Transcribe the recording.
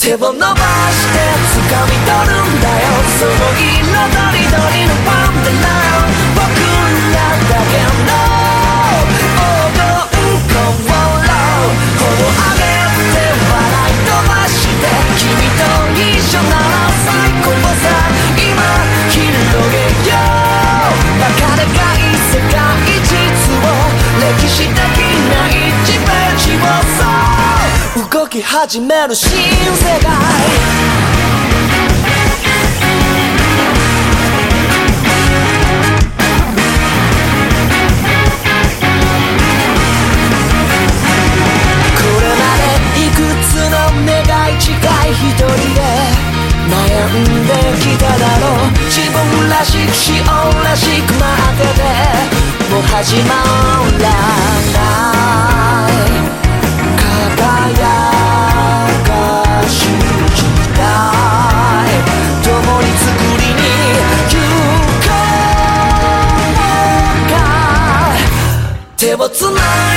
手を伸ばして掴み取るんだよ、その彩りどりのワンダーランド、僕らだけの黄金コンボロー、頬上げて笑い飛ばして君と一緒なら最高さ、今広げようバカでかい世界実を、歴史的な1ページをそう動き始める新世界、一人で悩んできただろう、自分らしくしようらしく待っててもう始まらない輝かしい時代、共に作りに行こうか、手をつない